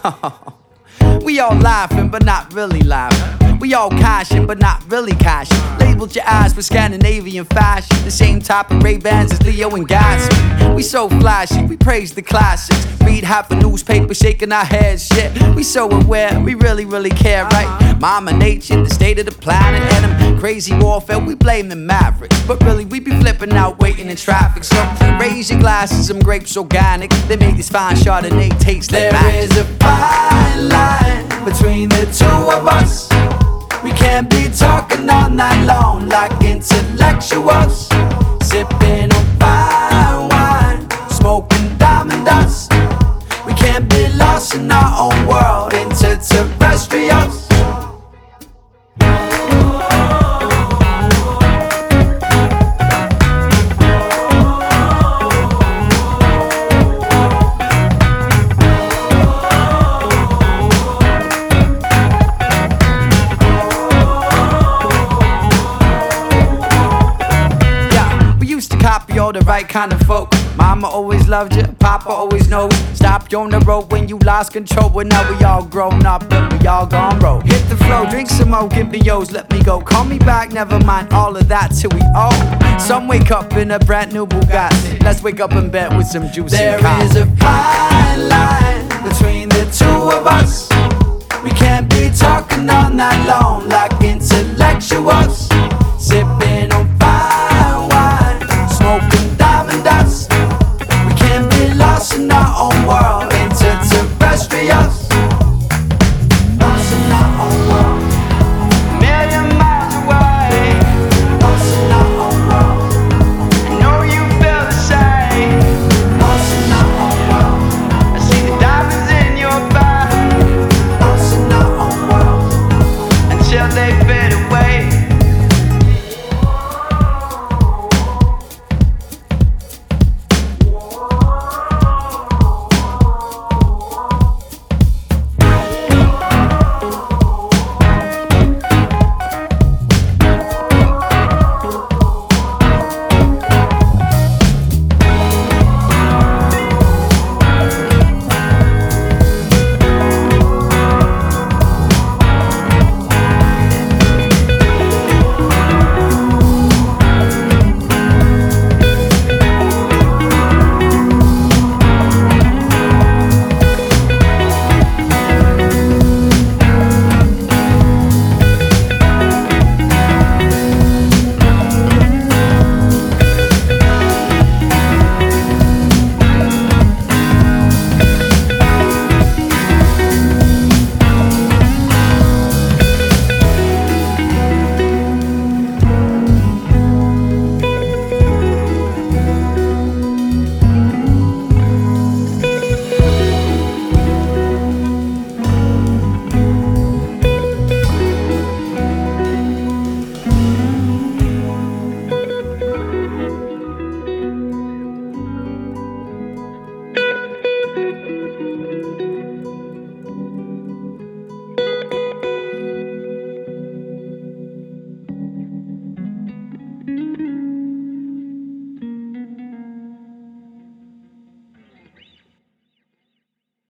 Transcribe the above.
We all laughing, but not really laughing. We all cashing, but not really cashing. Labeled your ass with Scandinavian fashion, the same type of Ray-Bans as Leo and Gatsby. We so flashy, we praise the classics. Read half a newspaper, shaking our heads, shit. We so aware, we really care, right? Mama nature, the state of the planet, and them crazy warfare, we blame the mavericks. But really, we be flipping out, waiting in traffic. So raise your glasses, some grapes organic. They make this fine Chardonnay taste like magic. There is a fine line between the two of us. We can't be talking all night long like intellectuals, sipping on fine wine, smoking diamond dust. We can't be lost in our own world, interterrestrials. Copy all the right kind of folk. Mama always loved you, Papa always knows. Stop you on the road when you lost control. But now we all grown up and we all gone roll. Hit the flow, drink some more, give me yo's, let me go. Call me back, never mind all of that till we old. Some wake up in a brand new Bugatti. Let's wake up in bed with some juice. There is a fine line between the two of us. We can't be talking all night long like intellectuals,